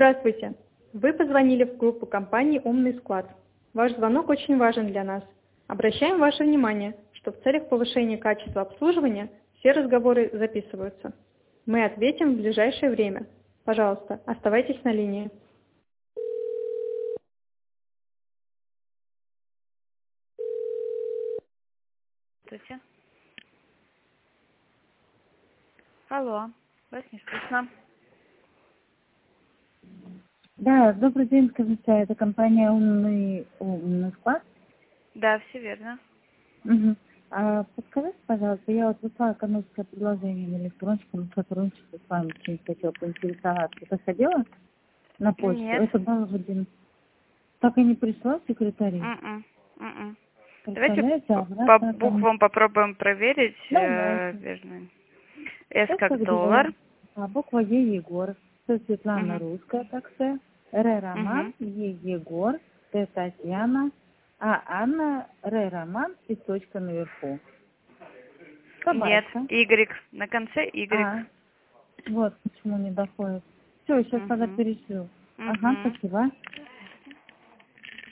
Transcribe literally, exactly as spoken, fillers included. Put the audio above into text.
Здравствуйте! Вы позвонили в группу компании «Умный склад». Ваш звонок очень важен для нас. Обращаем ваше внимание, что в целях повышения качества обслуживания все разговоры записываются. Мы ответим в ближайшее время. Пожалуйста, оставайтесь на линии. Здравствуйте. Алло, вас не слышно. Да, добрый день, скажите, это компания «Умный, умный склад»? Да, все верно. Угу. А подскажите, пожалуйста, я вот выслала коммерческое предложение на электроночку, на сотрудничество с вами, очень хотела поинтересоваться. Это ходила на почту? Нет. Это было в один... Так и не пришла секретарь? М-м, м-м. Давайте Представляете, по по обратно там... буквам попробуем проверить. Э, Давайте. верно. С С как как доллар. доллар, а буква Е Егор, С Светлана Угу. Русская, также, Р Роман, Угу. Е Егор, Т Татьяна, А Анна, Р Роман и точка наверху. Нет, Собачка. Y. На конце Y. А, вот почему не доходит. Все, сейчас тогда Угу. перешлю. Ага, Угу. спасибо.